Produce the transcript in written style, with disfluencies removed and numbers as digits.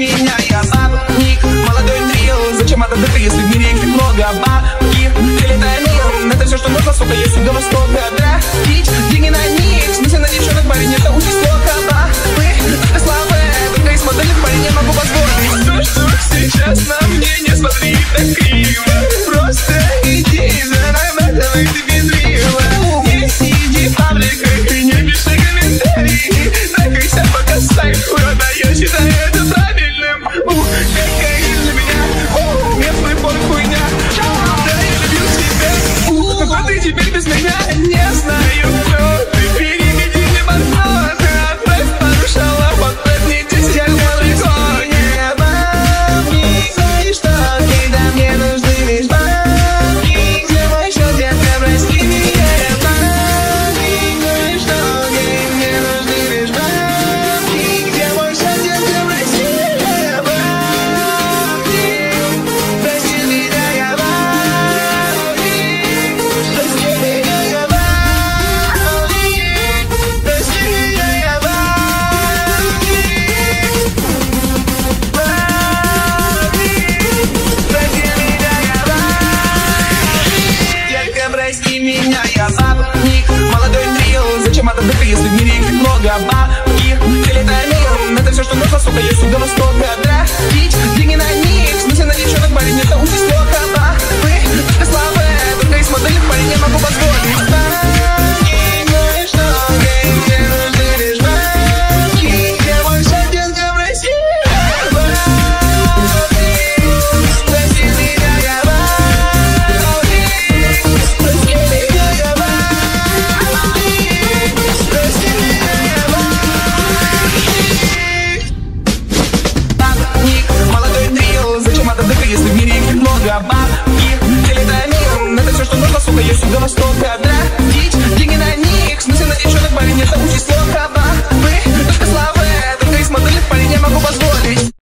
меня, я бабник. Молодой трио, зачем это ты, если в мире их много? Бабки, прилетай миром, это все, что нужно, сука, если до востока. Тратить деньги на них, в смысле на девчонок, парень, это очень плохо. Бабы, ты слабая, только из моделей парень не могу позволить. То, что сейчас на мне, не смотри так криво. Просто иди за нами, давай ты безрила. Не сиди в пабликах и не пиши комментарии. Закройся, пока сайт урода, я считаю это правильным. Кокаин для меня, местный пор хуйня. Да, я любил тебя, какой ты теперь без меня, не знаю, кто ты. Переведи мне банкноты, отправь пару шалов, отправь мне 10 далеко. Не бабки, знаешь что, когда мне нужны лишь бабки. Где мой счет, детка, прости меня. Бабки, знаешь что, где мне нужны лишь бабки. Где мой счет, детка, прости меня. Бабки, прости меня, я бабки. Прости меня, я бабки. Прости меня, я бабки. Детка, прости меня, я бабник. Молодой трио, зачем это ты, если в мире их много? Бабки, прилетай миром, это все, что нужно, сука, если до востока. Тратить деньги на них, в смысле на девчонок, парень, это очень плохо. Бабы, ты слабая, только из моделей парень не могу позволить. Бабки, знаешь что, где нужны лишь бабки. Где мой счет, детка, прости меня. Бабки, прости меня, я бабки. Прости меня, я бабки. Прости меня, я бабки. Бабник, молодой трио, зачем это ты, если в мире их много?